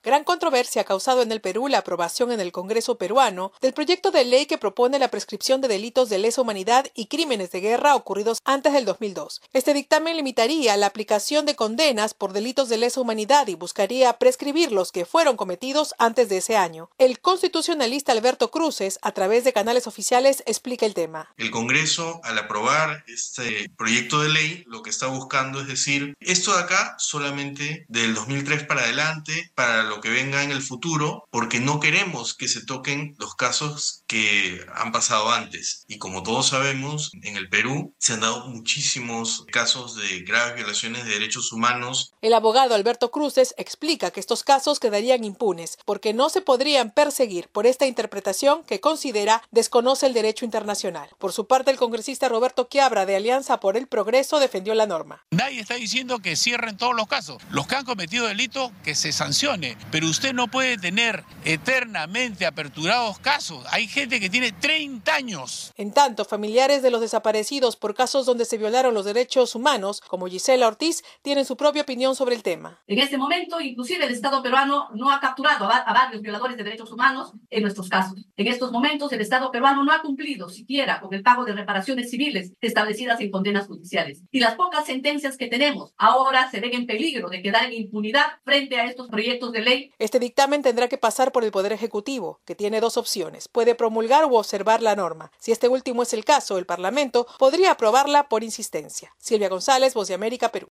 Gran controversia ha causado en el Perú la aprobación en el Congreso peruano del proyecto de ley que propone la prescripción de delitos de lesa humanidad y crímenes de guerra ocurridos antes del 2002. Este dictamen limitaría la aplicación de condenas por delitos de lesa humanidad y buscaría prescribir los que fueron cometidos antes de ese año. El constitucionalista Alberto Cruces, a través de canales oficiales, explica el tema. El Congreso, al aprobar este proyecto de ley, lo que está buscando es decir, esto de acá solamente del 2003 para adelante, para lo que venga en el futuro, porque no queremos que se toquen los casos que han pasado antes. Y como todos sabemos, en el Perú se han dado muchísimos casos de graves violaciones de derechos humanos. El abogado Alberto Cruces explica que estos casos quedarían impunes porque no se podrían perseguir por esta interpretación que considera desconoce el derecho internacional. Por su parte, el congresista Roberto Quiabra, de Alianza por el Progreso, defendió la norma. Nadie está diciendo que cierren todos los casos. Los que han cometido delito, que se sancione. Pero usted no puede tener eternamente aperturados casos. Hay gente que tiene 30 años. En tanto, familiares de los desaparecidos por casos donde se violaron los derechos humanos, como Gisela Ortiz, tienen su propia opinión sobre el tema. En este momento, inclusive el Estado peruano no ha capturado a varios violadores de derechos humanos en nuestros casos. En estos momentos, el Estado peruano no ha cumplido siquiera con el pago de reparaciones civiles establecidas en condenas judiciales. Y las pocas sentencias que tenemos ahora se ven en peligro de quedar en impunidad frente a estos proyectos de ley. Este dictamen tendrá que pasar por el Poder Ejecutivo, que tiene dos opciones. Puede promulgar u observar la norma. Si este último es el caso, el Parlamento podría aprobarla por insistencia. Silvia González, Voz de América, Perú.